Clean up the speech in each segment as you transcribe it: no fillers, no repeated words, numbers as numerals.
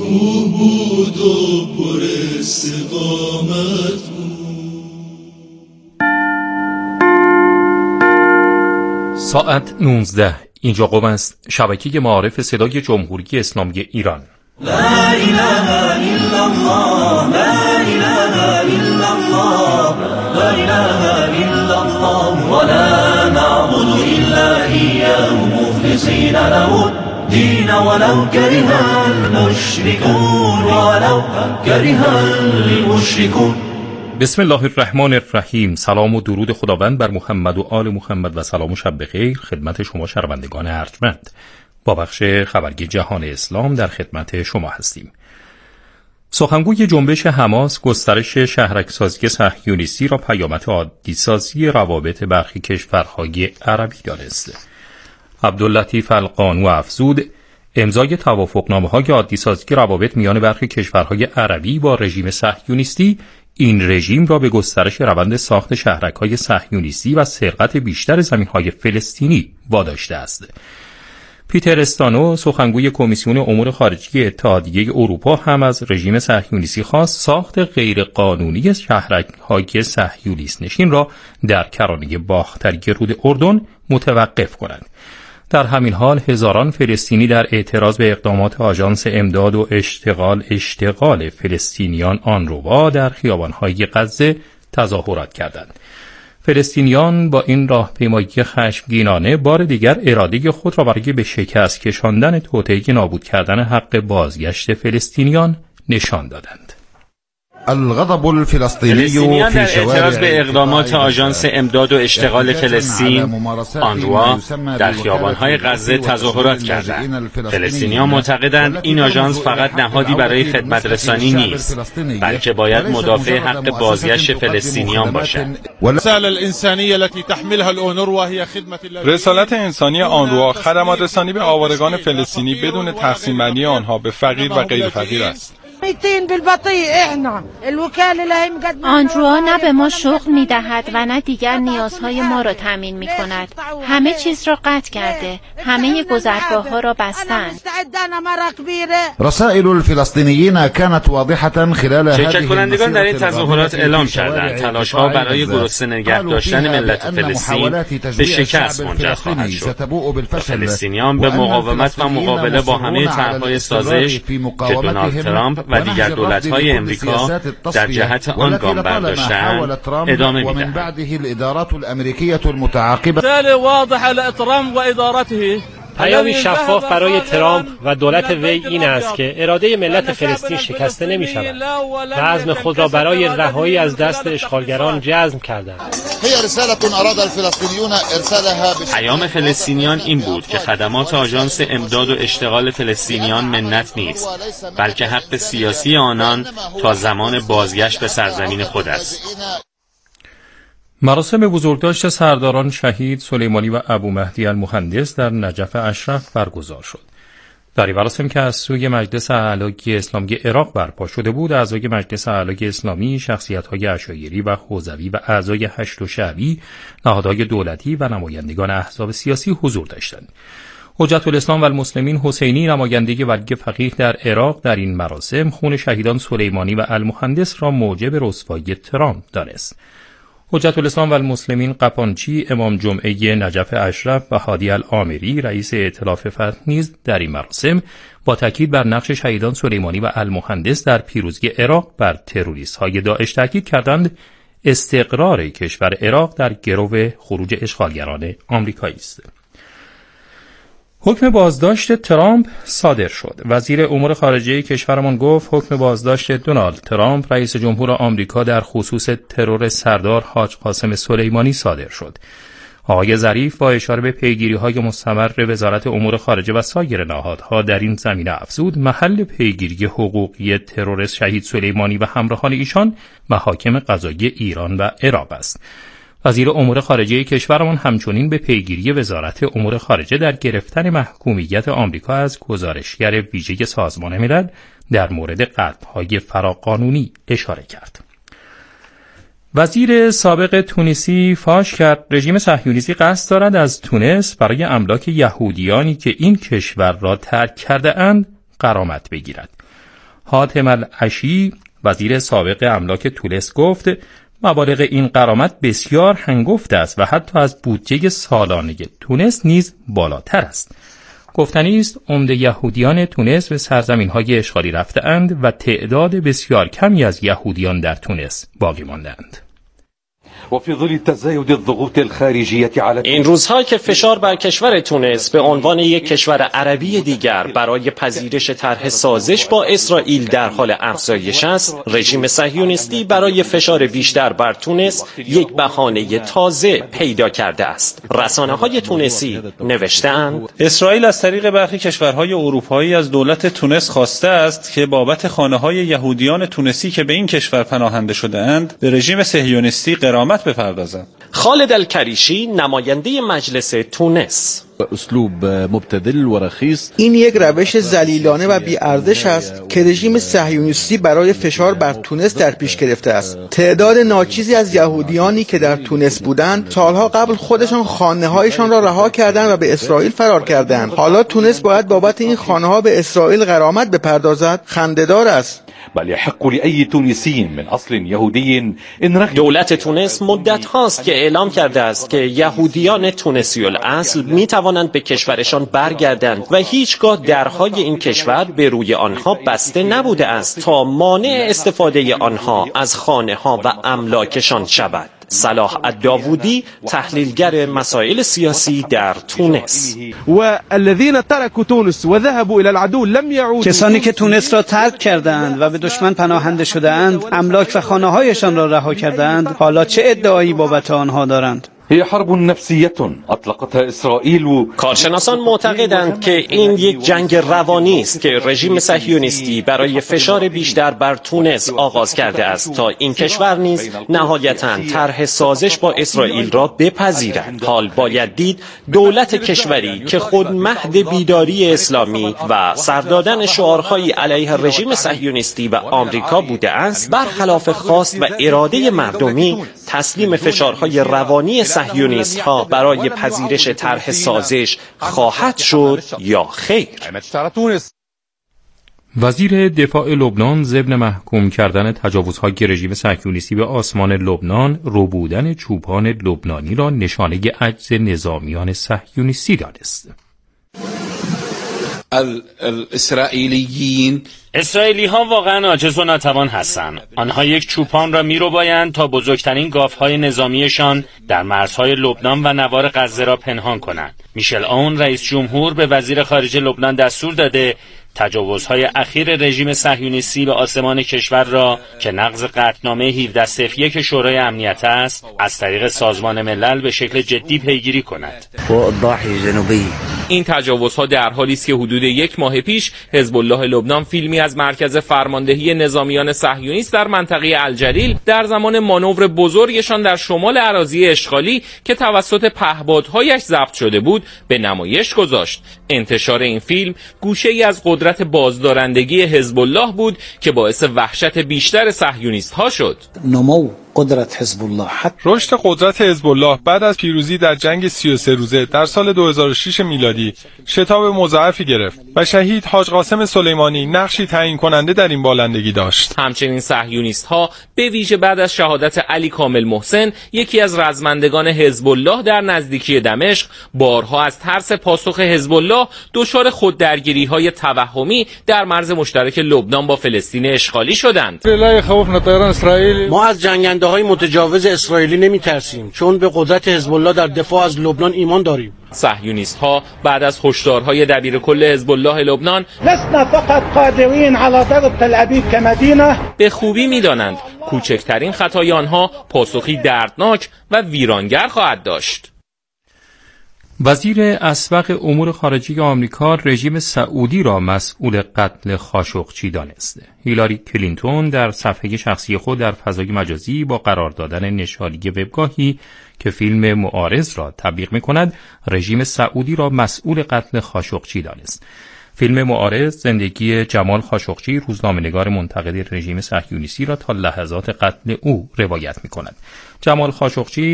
کوه بود و پر استقامت ساعت 19 اینجا قم است، شبکه معارف صدای جمهوری اسلامی ایران. لا اله الا الله لا اله الا الله لا اله الا الله ولا نعبد الا اياه مخلصين له الدين ولو كره المشركون ولو كره المشركون. بسم الله الرحمن الرحیم. سلام و درود خداوند بر محمد و آل محمد و سلام و شب بخیر خدمت شما شنوندگان ارجمند. با بخش خبری جهان اسلام در خدمت شما هستیم. سخنگوی جنبش حماس گسترش شهرک‌سازی صهیونیستی را پیامد عادی‌سازی روابط برخی کشورهای عربی دانست. عبداللطیف القانو افزود امضای توافقنامه‌های عادی‌سازی روابط میان برخی کشورهای عربی با رژیم صهیونیستی این رژیم را به گسترش روند ساخت شهرک‌های صهیونیستی و سرقت بیشتر زمین‌های فلسطینی واداشته است. پیتر استانو سخنگوی کمیسیون امور خارجی اتحادیه اروپا هم از رژیم صهیونیستی خواست ساخت غیرقانونی شهرک‌های صهیونیست نشین را در کرانه باختری رود اردن متوقف کنند. در همین حال هزاران فلسطینی در اعتراض به اقدامات آژانس امداد و اشتغال فلسطینیان آنروا در خیابان‌های غزه تظاهرات کردند. فلسطینیان با این راهپیمایی خشمگینانه بار دیگر اراده خود را برای به شکست کشاندن توطئه نابود کردن حق بازگشت فلسطینیان نشان دادند. فلسطینیان در اعتراض به اقدامات آژانس امداد و اشتغال فلسطین آنروا در خیابان‌های غزه تظاهرات کردند. فلسطینیان معتقدند این آژانس فقط نهادی برای خدمت رسانی نیست، بلکه باید مدافع حق بازگشت فلسطینیان باشد. رسالت انسانی آنروا خدمات رسانی به آوارگان فلسطینی بدون تقسیم بندی آنها به فقیر و غیر فقیر است. آنروا نه به ما شغل می‌دهد و نه دیگر نیازهای ما را تامین می‌کند. همه چیز را قطع کرده، همه گذرگاه‌ها را بستند. رسائل الفلسطینیین كانت واضحة خلال شرکت کنندگان در این تظاهرات اعلام کردند تلاش‌ها برای گرسنه نگه داشتن ملت فلسطین به شکست منجر خواهد شد. فلسطینیان به مقاومت و مقابله با همه طرح‌های سازش که دونالد ترامپ و دیگر دولت‌های امریکا در جهت آن گام برداشتند ادامه می‌دهند. پیامی شفاف برای ترامپ و دولت وی این است که اراده ملت فلسطین شکسته نمی‌شود و عزم خود را برای رهایی از دست اشغالگران جزم کردند. پیام فلسطینیان این بود که خدمات آژانس امداد و اشتغال فلسطینیان منت نیست، بلکه حق سیاسی آنان تا زمان بازگشت به سرزمین خود است. مراسم بزرگداشت سرداران شهید سلیمانی و ابو مهدی المهندس در نجف اشرف برگزار شد. در این مراسم که از سوی مجلس اعلی اسلامی عراق برپا شده بود، اعضای مجلس اعلی اسلامی، شخصیت‌های عشایری و حوزوی و اعضای حشد و شعبی، نهادهای دولتی و نمایندگان احزاب سیاسی حضور داشتند. حجت الاسلام و المسلمین حسینی، نماینده ولی فقیه در عراق، در این مراسم خون شهیدان سلیمانی و المهندس را موجب رسوایی ترامپ دانست. حجت الاسلام و المسلمین قپانچی، امام جمعه نجف اشرف و هادی العامری، رئیس ائتلاف فتح نیز در این مراسم با تاکید بر نقش شهیدان سلیمانی و المهندس در پیروزی عراق بر تروریست‌های داعش تاکید کردند استقرار کشور عراق در گرو خروج اشغالگران آمریکایی است. حکم بازداشت ترامپ صادر شد. وزیر امور خارجه کشورمان گفت حکم بازداشت دونالد ترامپ رئیس جمهور آمریکا در خصوص ترور سردار حاج قاسم سلیمانی صادر شد. آقای ظریف با اشاره به پیگیری‌های مستمر وزارت امور خارجه و سایر نهادها در این زمینه افزود محل پیگیری حقوقی ترورست شهید سلیمانی و همراهان ایشان محاکم قضایی ایران و عراق است. وزیر امور خارجه کشورمان همچنین به پیگیری وزارت امور خارجه در گرفتن محکومیت آمریکا از گزارشگر ویژه سازمان ملل در مورد قتل‌های فراقانونی اشاره کرد. وزیر سابق تونسی فاش کرد رژیم صهیونیستی قصد دارد از تونس برای املاک یهودیانی که این کشور را ترک کرده اند غرامت بگیرد. حاتم العشی وزیر سابق املاک تونس گفت مبالغ این غرامت بسیار هنگفت است و حتی از بودجه سالانه تونس نیز بالاتر است. گفتنی است عمده یهودیان تونس به سرزمین‌های اشغالی رفته‌اند و تعداد بسیار کمی از یهودیان در تونس باقی مانده‌اند. این روزها که فشار بر کشور تونس به عنوان یک کشور عربی دیگر برای پذیرش طرح سازش با اسرائیل در حال افزایش است، رژیم صهیونیستی برای فشار بیشتر بر تونس یک بهانه تازه پیدا کرده است. رسانه‌های تونسی نوشته‌اند اسرائیل از طریق برخی کشورهای اروپایی از دولت تونس خواسته است که بابت خانه‌های یهودیان تونسی که به این کشور پناهنده شده‌اند به رژیم صهیونیستی غرامت بپردازند. خالد الکریشی نماینده مجلس تونس: اسلوب مبتذل و رخیص، این یک روش ذلیلانه و بی‌ارزش است که رژیم صهیونیستی برای فشار بر تونس در پیش گرفته است. تعداد ناچیزی از یهودیانی که در تونس بودند سالها قبل خودشان خانه‌هایشان را رها کردند و به اسرائیل فرار کردند. حالا تونس باید بابت این خانه‌ها به اسرائیل غرامت بپردازد؟ خنده‌دار است. بل يحق لأي تونسي من أصل يهودي إن رغب. دولت تونس مدت هاست که اعلام کرده است که یهودیان تونسی الاصل می توانند به کشورشان برگردند و هیچگاه درهای این کشور به روی آنها بسته نبوده است تا مانع استفاده آنها از خانه‌ها و املاکشان شود. صلاح الداوودی، تحلیلگر مسائل سیاسی در تونس: کسانی که تونس را ترک کردند و به دشمن پناهنده شده‌اند، املاک و خانه‌هایشان را رها کردند، حالا چه ادعایی بابت آنها دارند؟ هي حرب نفسية اطلقتها اسرائيل. کارشناسان معتقدند که این یک جنگ روانی است که رژیم صهیونیستی برای فشار بیشتر بر تونس آغاز کرده است تا این کشور نیز نهایتاً طرح سازش با اسرائیل را بپذیرد. حال باید دید دولت کشوری که خود مهد بیداری اسلامی و سردادن شعارهای علیه رژیم صهیونیستی و آمریکا بوده است، برخلاف خواست و اراده مردمی تسلیم فشارهای روانی صهیونیست ها برای پذیرش طرح سازش خواهد شد یا خیر. وزیر دفاع لبنان ضمن محکوم کردن تجاوزهای رژیم صهیونیستی به آسمان لبنان، ربودن چوپان لبنانی را نشانه عجز نظامیان صهیونیستی دانست. اسرائیلی ها واقعا عاجز و ناتوان هستند. آنها یک چوپان را می‌ربایند تا بزرگترین گاوهای نظامیشان در مرزهای لبنان و نوار غزه را پنهان کنند. میشل اون رئیس جمهور به وزیر خارجه لبنان دستور داده تجاوزهای اخیر رژیم صهیونیستی به آسمان کشور را که نقض قطعنامه 1701 شورای امنیت است، از طریق سازمان ملل به شکل جدی پیگیری کند. این تجاوزها در حالی است که حدود یک ماه پیش حزب الله لبنان فیلمی از مرکز فرماندهی نظامیان صهیونیست در منطقه الجلیل در زمان مانور بزرگشان در شمال اراضی اشغالی که توسط پهپادهایش ضبط شده بود به نمایش گذاشت. انتشار این فیلم گوشه‌ای از قدرت بازدارندگی حزب الله بود که باعث وحشت بیشتر صهیونیست‌ها شد. رشد قدرت حزب الله بعد از پیروزی در جنگ 33 روزه در سال 2006 میلادی شتاب مضاعفی گرفت و شهید حاج قاسم سلیمانی نقشی تعیین کننده در این بالندگی داشت. همچنین صهیونیست‌ها به ویژه بعد از شهادت علی کامل محسن، یکی از رزمندگان حزب الله در نزدیکی دمشق، بارها از ترس پاسخ حزب الله دچار خوددرگیری‌های توهمی در مرز مشترک لبنان با فلسطین اشغالی شدند. ما از جنگنده‌های متجاوز اسرائیلی نمی‌ترسیم، چون به قدرت حزب الله در دفاع از لبنان ایمان داریم. صهیونیست‌ها بعد از هشدارهای دبیرکل حزب الله لبنان لسنا فقط قادرین علی ضرب تل ابیب کمدینه، به خوبی می‌دانند کوچکترین خطای آنها پاسخی دردناک و ویرانگر خواهد داشت. وزیر اسبق امور خارجه آمریکا رژیم سعودی را مسئول قتل خاشقچی دانست. هیلاری کلینتون در صفحه شخصی خود در فضای مجازی با قرار دادن نشانی وبگاهی که فیلم معارض را تبلیغ می‌کند، رژیم سعودی را مسئول قتل خاشقچی دانست. فیلم معارض زندگی جمال خاشقچی، روزنامه‌نگار منتقد رژیم صهیونیستی را تا لحظات قتل او روایت می‌کند. جمال خاشقچی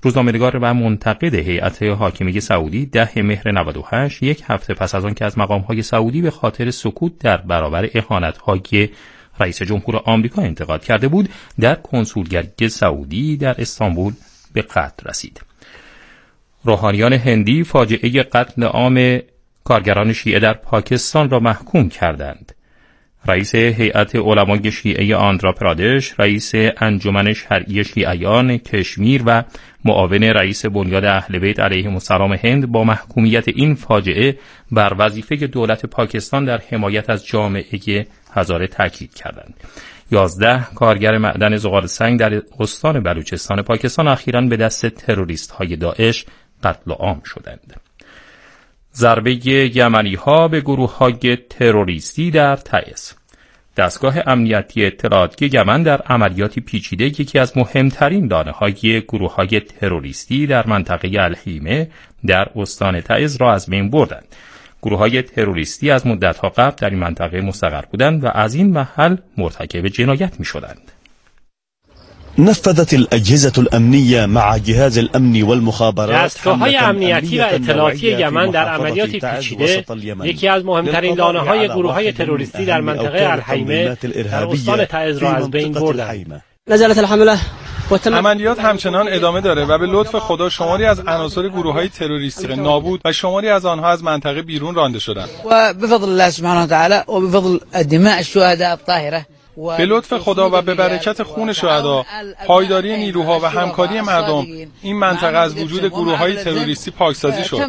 روزنامه‌نگار و منتقد هیئت حاکمیه سعودی 10 مهر 98 یک هفته پس از آن که از مقام‌های سعودی به خاطر سکوت در برابر اهانت‌های رئیس جمهور آمریکا انتقاد کرده بود، در کنسولگری سعودی در استانبول به قتل رسید. روحانیان هندی فاجعه قتل عام کارگران شیعه در پاکستان را محکوم کردند. رئیس هیئت علمای شیعه آندھرا پرادش، رئیس انجمن شرعی شیعیان کشمیر و معاون رئیس بنیاد اهل بیت علیهم السلام هند با محکومیت این فاجعه بر وظیفه دولت پاکستان در حمایت از جامعه هزاره تاکید کردند. 11 کارگر معدن زغال سنگ در استان بلوچستان پاکستان اخیراً به دست تروریست‌های داعش قتل عام شدند. ضربه یمنی‌ها به گروه‌های تروریستی در تعز. دستگاه امنیتی اطلاعاتی یمن در عملیاتی پیچیده یکی از مهمترین دانه‌های گروه‌های تروریستی در منطقه الحیمه در استان تعز را از بین بردند. گروه‌های تروریستی از مدت‌ها قبل در این منطقه مستقر بودند و از این محل مرتکب جنایت می‌شدند. نفذت الأجهزة الأمنية مع جهاز الأمن والمخابرات دستگاه‌های امنیتی و اطلاعاتی یمن در عملیاتی پیچیده یکی از مهمترین دانه‌های گروه‌های تروریستی در منطقه الحیمه در استان تعز را از بین بردند. نزلت الحمله عملیات همچنان ادامه داره و به لطف خدا شماری از عناصر گروه‌های تروریستی نابود و شماری از آنها از منطقه بیرون رانده شدند. و بفضل الله سبحانه و تعالی و بفضل دماء الشهداء الطاهره، به لطف خدا و به برکت خون شهدا، پایداری نیروها و همکاری مردم، این منطقه از وجود گروه‌های تروریستی پاکسازی شد.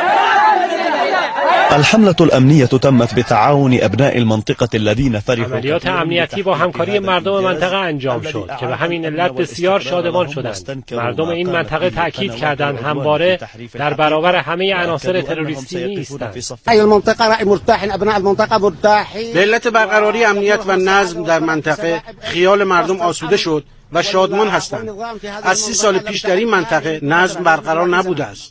الحملة الأمنية تمت بتعاون أبناء المنطقة الذين فرحوا. عملیات امنیتی با همکاری مردم منطقه انجام شد که به همین علت بسیار شادمان شدند. مردم این منطقه تأکید کردند همواره در برابر همه عناصر تروریستی نیستند. ای المنطقه رأی مرتاح، ابناء المنطقه مرتاحین. به علت برقراری امنیت و نظم در منطقه خیال مردم آسوده شد و شادمان هستند. از 30 سال پیش در این منطقه نظم برقرار نبوده است.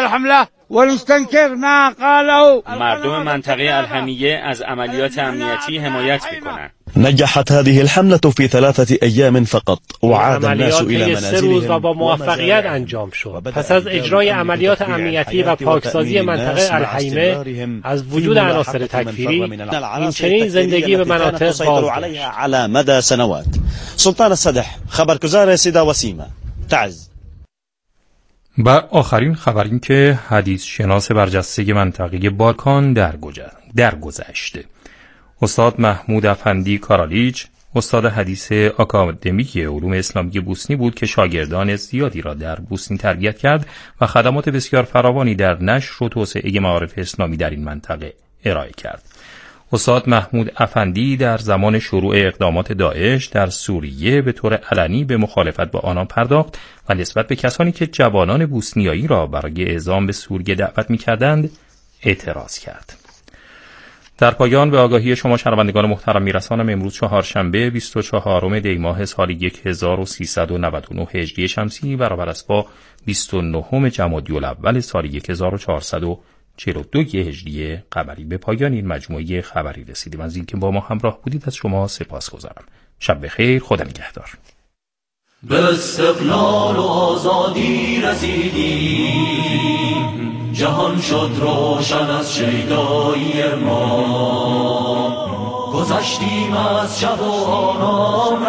مردم منطقه الحمیه از عملیات امنیتی حمایت می‌کنند. نجحت هذه الحملة في 3 أيام فقط وعاد الناس إلى منازلهم. 3 روز و با موفقیت انجام شد. پس از اجرای عملیات امنیتی و پاکسازی منطقه الحیمه از وجود عناصر تکفیری، این چنین زندگی به مناطق بازگشت. على مدى سنوات. سلطان الصدح، خبرگزار صدا و سیما، تعز. و آخرین خبر این که حدیث شناس برجسته منطقه بالکان درگذشت. استاد محمود افندی کارالیچ، استاد حدیث آکادمی علوم اسلامی بوسنی بود که شاگردان زیادی را در بوسنی تربیت کرد و خدمات بسیار فراوانی در نشر و توسعه معارف اسلامی در این منطقه ارائه کرد. استاد محمود افندی در زمان شروع اقدامات داعش در سوریه به طور علنی به مخالفت با آنان پرداخت و نسبت به کسانی که جوانان بوسنیایی را برای اعزام به سوریه دعوت می‌کردند اعتراض کرد. در پایان به آگاهی شما شنوندگان محترم میرسانم امروز چهارشنبه 24 دی ماه سال 1399 هجری شمسی برابر است با 29 جمادی الاول سال 1442 هجری قمری. به پایان این مجموعه خبری رسیدیم. از اینکه با ما همراه بودید از شما سپاسگزارم. شب بخیر، خدا نگهدار. به استقلال و آزادی رسیدیم، جهان شد روشن از شیدایی ما، گذشتیم از شب و آرام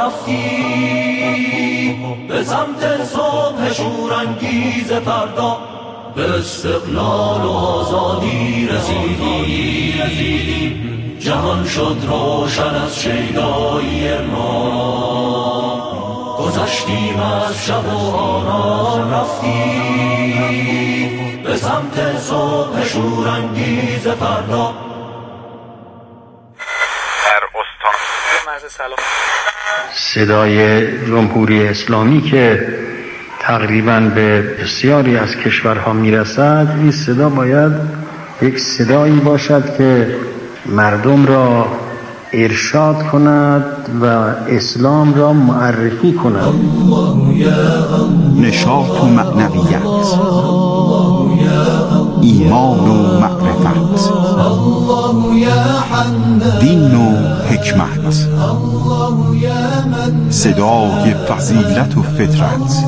رفتیم به سمت صبح شورانگیز فردا. به استقلال و آزادی رسیدیم، جهان شد روشن از شیدایی ما، گذشتیم از شب و آرام رفتیم به سمت صبح شورانگیز فردا. در استان صدای جمهوری اسلامی که تقریباً به بسیاری از کشورها میرسد، این صدا باید یک صدایی باشد که مردم را ارشاد کند و اسلام را معرفی کند. نشاط و معنویت، ایمان و معرفت. دین و حکمت، صدای فضیلت و فطرت،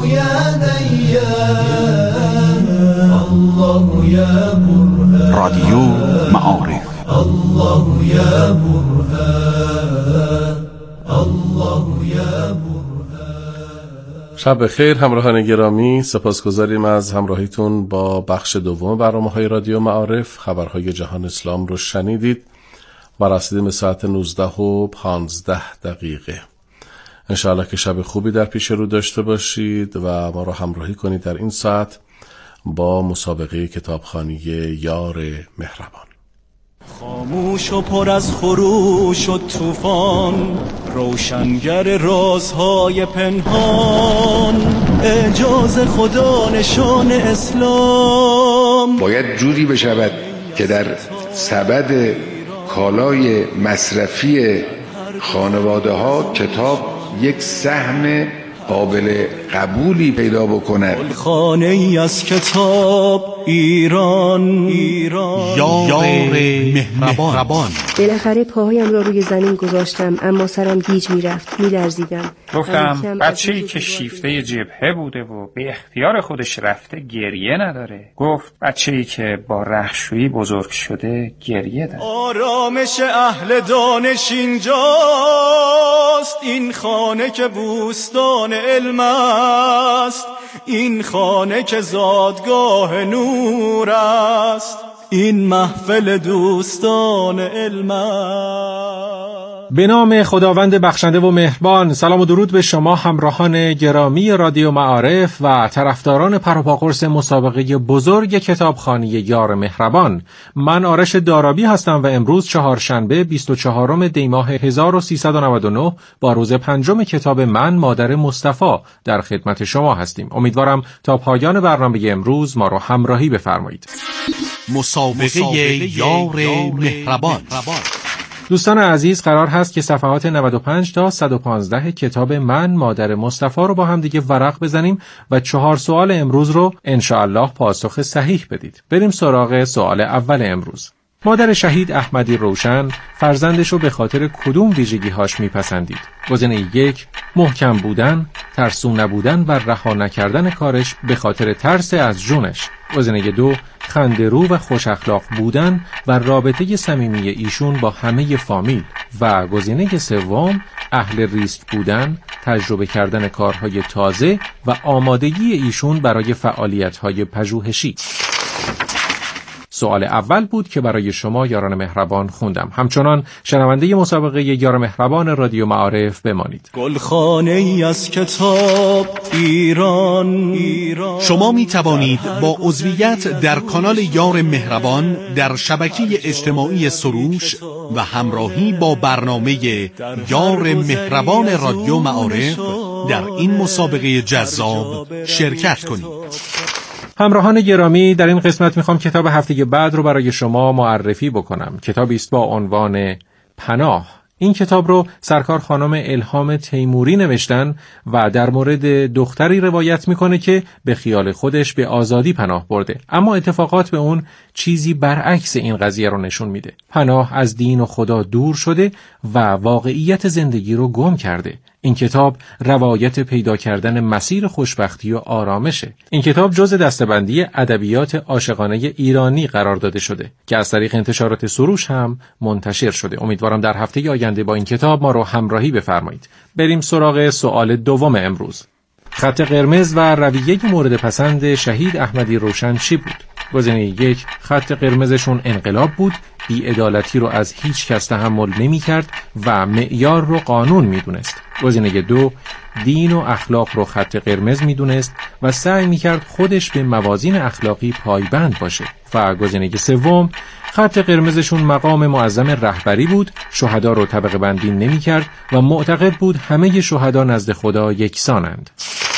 رادیو معارف. شب بخیر همراهان گرامی، سپاسگزاریم از همراهیتون با بخش دوم برنامه‌های رادیو معارف. خبرهای جهان اسلام رو شنیدید و رسیدیم به ساعت 19:15. انشاءالله که شب خوبی در پیش رو داشته باشید و ما رو همراهی کنید در این ساعت با مسابقه کتابخوانی یار مهربان. خاموش و پر از خروش و طوفان، روشنگر رازهای پنهان، اعجاز خدا نشان اسلام. باید جوری بشود که در سبد کالای مصرفی خانواده ها کتاب یک سهم قابل قبولی پیدا بکند. خانه ای از کتاب ایران، یار مهربان. بالاخره پاهایم را روی زمین گذاشتم، اما سرم گیج میرفت، میلرزیدم. گفتم بچه‌ای که شیفته جبهه بوده و به اختیار خودش رفته گریه نداره. گفت بچه‌ای که با رختشویی بزرگ شده گریه داره. آرامش اهل دانش اینجاست، این خانه که بوستان علم است، این خانه که زادگاه نور است، این محفل دوستان علم است. به نام خداوند بخشنده و مهربان. سلام و درود به شما همراهان گرامی رادیو معارف و طرفداران پروپاقرص مسابقه بزرگ کتابخوانی یار مهربان. من آرش دارابی هستم و امروز چهارشنبه 24 دی ماه 1399 با روز پنجم کتاب من مادر مصطفی در خدمت شما هستیم. امیدوارم تا پایان برنامه امروز ما رو همراهی بفرمایید. مسابقه یار مهربان. دوستان عزیز، قرار هست که صفحات 95 تا 115 کتاب من مادر مصطفی رو با هم دیگه ورق بزنیم و 4 سوال امروز رو انشاءالله پاسخ صحیح بدید. بریم سراغ سوال اول امروز. مادر شهید احمدی روشن فرزندش رو به خاطر کدوم ویژگی‌هاش میپسندید؟ گزینه 1 محکم بودن، ترسو نبودن و رها نکردن کارش به خاطر ترس از جونش. گزینه 2 خنده‌رو و خوش اخلاق بودن و رابطه صمیمی ایشون با همه فامیل. و گزینه 3 اهل ریسک بودن، تجربه کردن کارهای تازه و آمادگی ایشون برای فعالیت‌های پژوهشی. سوال اول بود که برای شما یاران مهربان خوندم. همچنان شنونده مسابقه یار مهربان رادیو معارف بمانید. گلخانه ای از کتاب ایران. شما می توانید با عضویت در کانال یار مهربان در شبکه اجتماعی سروش و همراهی با برنامه یار مهربان رادیو معارف در این مسابقه جذاب شرکت کنید. همراهان گرامی، در این قسمت میخوام کتاب هفته بعد رو برای شما معرفی بکنم. کتابی است با عنوان پناه. این کتاب رو سرکار خانم الهام تیموری نوشتن و در مورد دختری روایت میکنه که به خیال خودش به آزادی پناه برده، اما اتفاقات به اون چیزی برعکس این قضیه رو نشون میده. پناه از دین و خدا دور شده و واقعیت زندگی رو گم کرده. این کتاب روایت پیدا کردن مسیر خوشبختی و آرامشه. این کتاب جزء دسته‌بندی ادبیات عاشقانه ایرانی قرار داده شده که از طریق انتشارات سروش هم منتشر شده. امیدوارم در هفته آینده با این کتاب ما رو همراهی بفرمایید. بریم سراغ سوال دوم امروز. خط قرمز و رویه مورد پسند شهید احمدی روشن چی بود؟ گزینه 1 خط قرمزشون انقلاب بود، بی‌عدالتی رو از هیچ کس تحمل نمی کرد و معیار رو قانون می دونست. گزینه 2 دین و اخلاق رو خط قرمز می دونست و سعی می کرد خودش به موازین اخلاقی پایبند باشه. و گزینه 3 خط قرمزشون مقام معظم رهبری بود، شهدا رو طبقه بندی نمی کرد و معتقد بود همه شهدا نزد خدا یکسانند.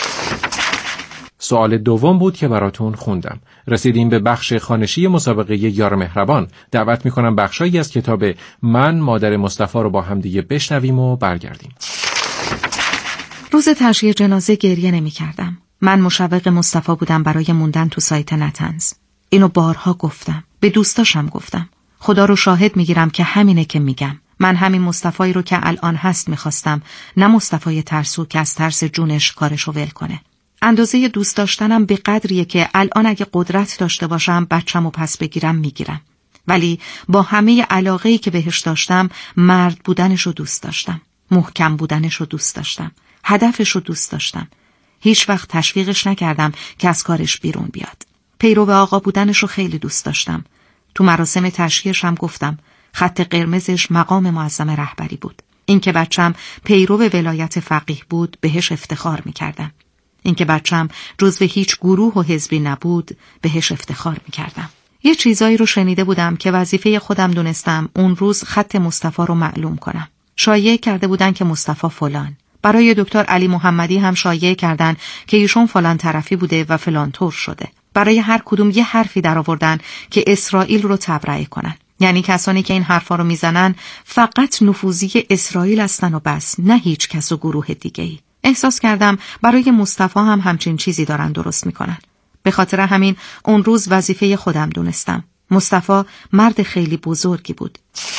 سوال دوم بود که براتون خوندم. رسیدیم به بخش خوانشی مسابقه یار مهربان. دعوت میکنم بخشایی از کتاب من مادر مصطفی رو با هم دیگه بشنویم و برگردیم. روز تشییع جنازه گریه نمی کردم. من مشوق مصطفی بودم برای موندن تو سایت نتنز. اینو بارها گفتم. به دوستاشم گفتم. خدا رو شاهد میگیرم که همینه که میگم. من همین مصطفی رو که الان هست میخواستم، نه مصطفی ترسو که از ترس جونش کارشو ول کنه. اندازه دوست داشتنم به قدریه که الان اگه قدرت داشته باشم بچه‌مو پس بگیرم میگیرم. ولی با همه علاقه‌ای که بهش داشتم، مرد بودنشو دوست داشتم، محکم بودنشو دوست داشتم، هدفشو دوست داشتم. هیچ وقت تشویقش نکردم که از کارش بیرون بیاد. پیرو آقا بودنشو خیلی دوست داشتم. تو مراسم تشییعش هم گفتم خط قرمزش مقام معظم رهبری بود. اینکه بچم پیرو ولایت فقیه بود بهش افتخار میکردم. اینکه بچم جزو هیچ گروه و حزبی نبود بهش افتخار میکردم. یه چیزایی رو شنیده بودم که وظیفه خودم دونستم اون روز خط مصطفی رو معلوم کنم. شایعه کرده بودن که مصطفی فلان. برای دکتر علی محمدی هم شایعه کردن که ایشون فلان طرفی بوده و فلان طور شده. برای هر کدوم یه حرفی در آوردن که اسرائیل رو تبرئه کنن. یعنی کسانی که این حرفا رو میزنن فقط نفوذی اسرائیل هستن و بس، نه هیچ کس و گروه دیگه‌ای. احساس کردم برای مصطفی هم همچین چیزی دارن درست میکنن. به خاطر همین اون روز وظیفه خودم دونستم. مصطفی مرد خیلی بزرگی بود.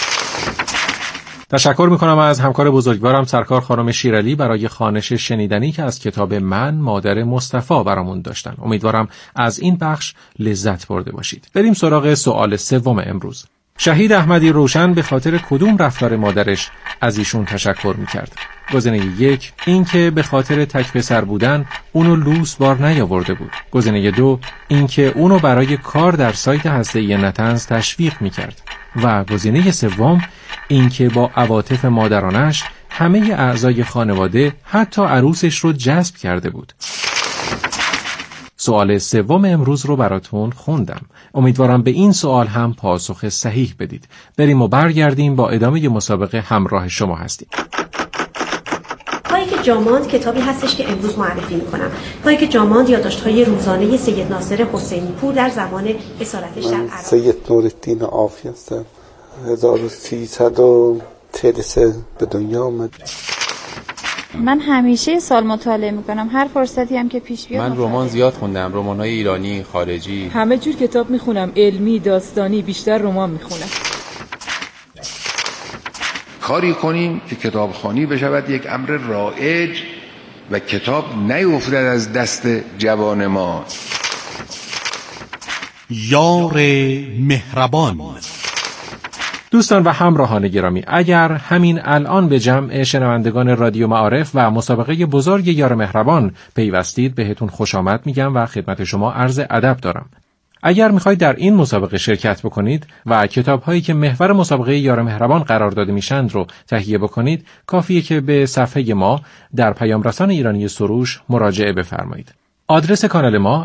تشکر میکنم از همکار بزرگوارم سرکار خانم شیرعلی برای خوانش شنیدنی که از کتاب من مادر مصطفی برامون داشتن. امیدوارم از این بخش لذت برده باشید. بریم سراغ سوال سوم امروز. شهید احمدی روشن به خاطر کدوم رفتار مادرش از ایشون تشکر میکرد؟ گزینه 1 این که به خاطر تک پسر بودن اونو لوس بار نیاورده بود. گزینه 2 این که اونو برای کار در سایت هسته‌ای نطنز تشویق میکرد. و گزینه 3 این که با عواطف مادرانش همه اعضای خانواده حتی عروسش رو جذب کرده بود. سوال 3 امروز رو براتون خوندم. امیدوارم به این سوال هم پاسخ صحیح بدید. بریم و برگردیم با ادامه مسابقه همراه شما هستیم. تاریک جاماند کتابی هستش که امروز معرفی میکنم. تاریک جاماند یادداشت‌های روزانه سید ناصر حسینی پور در زمان اسارتش در عراق. سید نورالدین عافی هستم. 1333 به دنیا آمد. من همیشه سال مطالعه میکنم، هر فرصتی هم که پیش بیاد. من رمان زیاد خوندم، رمان‌های ایرانی، خارجی. همه جور کتاب میخونم، علمی، داستانی، بیشتر رمان میخونم. کاری کنیم که کتابخوانی بشود یک امر رایج و کتاب نیفتد از دست جوان ما. یار مهربان. دوستان و همراهان گرامی، اگر همین الان به جمع شنوندگان رادیو معارف و مسابقه بزرگ یار مهربان پیوستید، بهتون خوش آمد میگم و خدمت شما عرض ادب دارم. اگر میخواید در این مسابقه شرکت بکنید و کتاب‌هایی که محور مسابقه یار مهربان قرار داده میشند رو تهیه بکنید، کافیه که به صفحه ما در پیام رسان ایرانی سروش مراجعه بفرمایید. آدرس کانال ما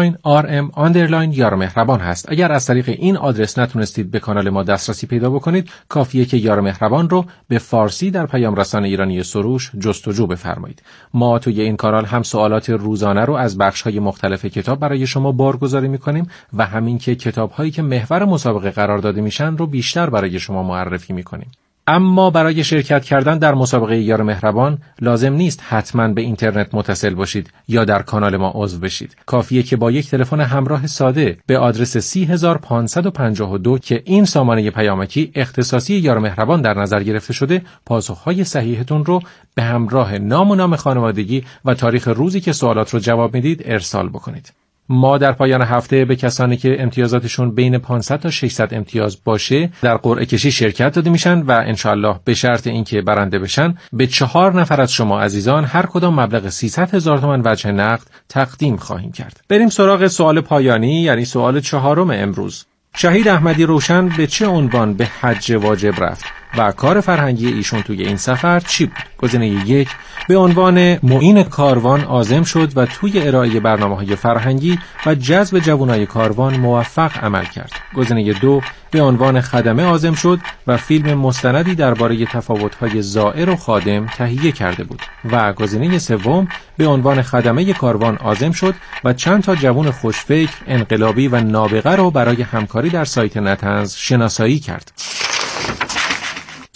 @rm_یار مهربان هست. اگر از طریق این آدرس نتونستید به کانال ما دسترسی پیدا بکنید، کافیه که یار مهربان رو به فارسی در پیام رسان ایرانی سروش جستجو بفرمایید. ما توی این کانال هم سوالات روزانه رو از بخش‌های مختلف کتاب برای شما بارگذاری می‌کنیم و همین که کتاب‌هایی که محور مسابقه قرار داده میشن رو بیشتر برای شما معرفی می‌کنیم. اما برای شرکت کردن در مسابقه یار مهربان لازم نیست حتما به اینترنت متصل باشید یا در کانال ما عضو بشید. کافیه که با یک تلفن همراه ساده به آدرس 30552 که این سامانه پیامکی اختصاصی یار مهربان در نظر گرفته شده، پاسخهای صحیحتون رو به همراه نام و نام خانوادگی و تاریخ روزی که سوالات رو جواب میدید ارسال بکنید. ما در پایان هفته به کسانی که امتیازاتشون بین 500 تا 600 امتیاز باشه در قرعه کشی شرکت داده میشن و انشالله به شرط اینکه برنده بشن به 4 نفر از شما عزیزان هر کدام مبلغ 300,000 تومان وجه نقد تقدیم خواهیم کرد. بریم سراغ سوال پایانی، یعنی سوال 4 امروز. شهید احمدی روشن به چه عنوان به حج واجب رفت و کار فرهنگی ایشون توی این سفر چی بود؟ گزینه 1 به عنوان معین کاروان عازم شد و توی ارائه برنامه‌های فرهنگی و جذب جوانای کاروان موفق عمل کرد. گزینه 2 به عنوان خدمه عازم شد و فیلم مستندی درباره تفاوت‌های زائر و خادم تهیه کرده بود. و گزینه 3 به عنوان خدمه کاروان عازم شد و چند تا جوان خوشفکر، انقلابی و نابغه رو برای همکاری در سایت نطنز شناسایی کرد.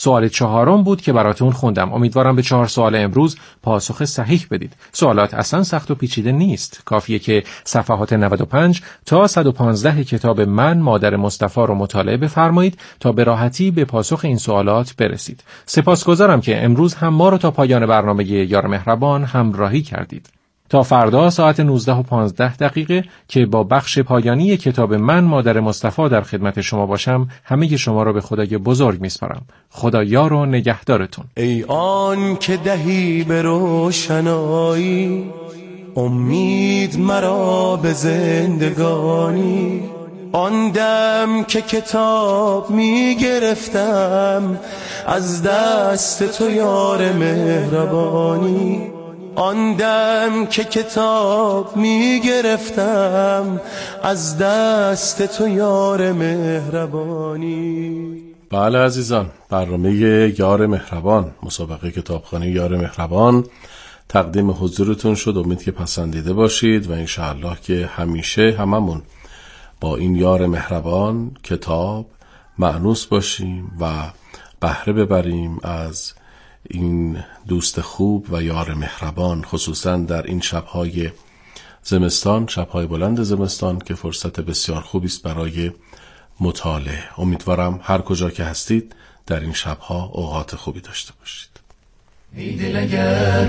سوال 4 بود که براتون خوندم. امیدوارم به 4 سوال امروز پاسخ صحیح بدید. سوالات اصلا سخت و پیچیده نیست. کافیه که صفحات 95 تا 115 کتاب من مادر مصطفی رو مطالعه بفرمایید تا به راحتی به پاسخ این سوالات برسید. سپاسگزارم که امروز هم ما رو تا پایان برنامه یار مهربان همراهی کردید. تا فردا ساعت 19:15 که با بخش پایانی کتاب من مادر مصطفی در خدمت شما باشم، همه شما را به خدای بزرگ میسپارم. خدا یار و نگهدارتون. ای آن که دهی به روشنایی امید مرا به زندگانی، آن دم که کتاب می گرفتم از دست تو یار مهربانی، آن دم که کتاب می گرفتم از دست تو یار مهربانی. بله عزیزان، برنامه یار مهربان، مسابقه کتابخانه یار مهربان تقدیم حضورتون شد. امید که پسندیده باشید و انشاءالله که همیشه هممون با این یار مهربان کتاب مأنوس باشیم و بهره ببریم از این دوست خوب و یار مهربان، خصوصا در این شب‌های زمستان، شب‌های بلند زمستان که فرصت بسیار خوبی است برای مطالعه. امیدوارم هر کجا که هستید در این شب‌ها اوقات خوبی داشته باشید. ای دل اگر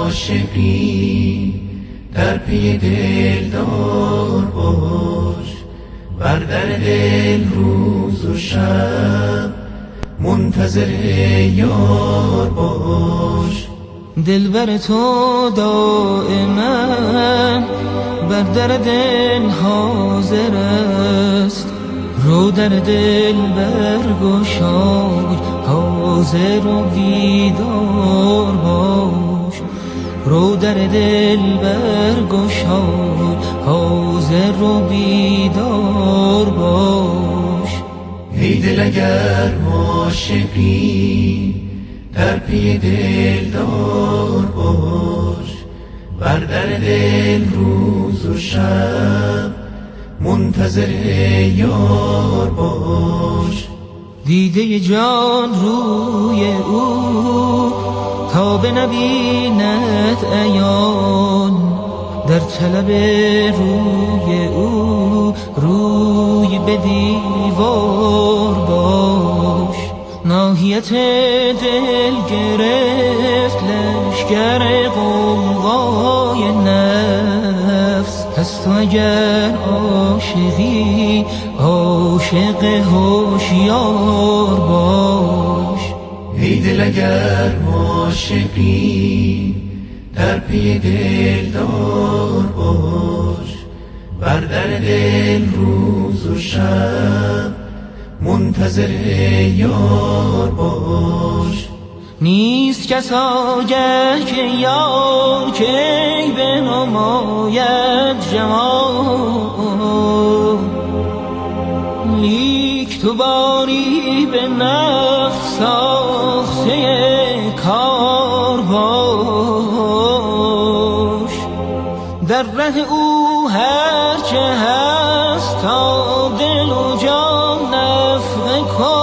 عاشقی در پی دلدار باش، بر در دل روز و شب منتظر یار باش. دلبر تو دائما بر در دل حاضر است، رو در دل برگشای حاضر و بیدار باش، رو در دل برگشای حاضر و بیدار باش. ای دل اگر عاشقی در پی دلدار باش، بر در دل روز و شب منتظر یار باش. دیده جان روی او تا بنبیند عیان، در طلب روی او روی به دیوار باش. ناحیت دل گرفت لشگر غوغای نفس، پس تو اگر عاشقی عاشق هوشیار باش. ای دل اگر عاشقی در پی دلدار باش، بر در دل روز و شب منتظر یار باش. نیست کس آگه که یار کی بنماید جمال، لیک تو باری به نفس ساخته کار باش. در ره او هر چه هست تا دل و جان نفع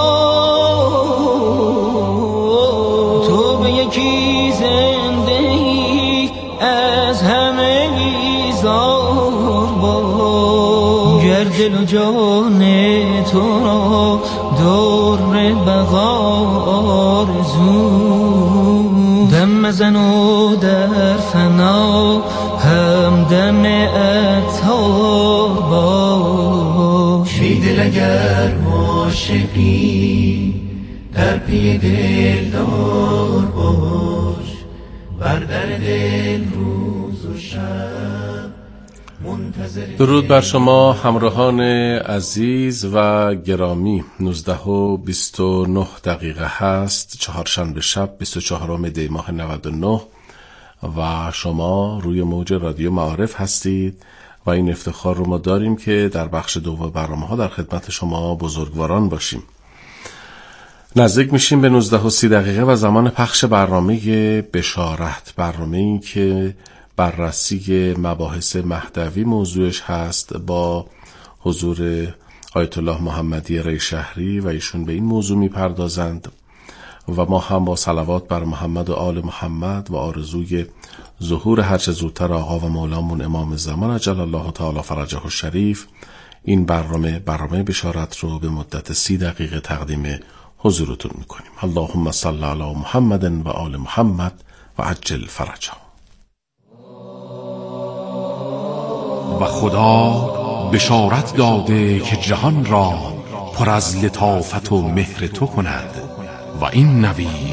کن، تو به یکی زنده ای از همه بیزار باش. گر دل و جان تو را در بقا آرزو، دم مزن و در فنا همدم عطار باش. ای دل اگر عاشقی در پی دلدار باش، بر در دل روز و شب منتظر. درود بر شما همراهان عزیز و گرامی. 19:29 هست، چهارشنبه شب 24 دی ماه 99 و شما روی موج رادیو معارف هستید و این افتخار رو ما داریم که در بخش دوم برنامه ها در خدمت شما بزرگواران باشیم. نزدیک میشیم به 19:30 و زمان پخش برنامه بشارت، برنامه‌ای که بررسی مباحث مهدوی موضوعش هست با حضور آیت الله محمدی ریشهری و ایشون به این موضوع میپردازند و ما هم با صلوات بر محمد و آل محمد و آرزوی ظهور هرچه زودتر آقا و مولامون امام زمان عجل الله تعالی فرجه الشریف این برنامه بشارت رو به مدت 30 دقیقه تقدیم حضورتون میکنیم. اللهم صل علی محمد و آل محمد و عجل فرجه. و خدا بشارت داده که جهان را پر از لطافت و مهر تو کند و این نوید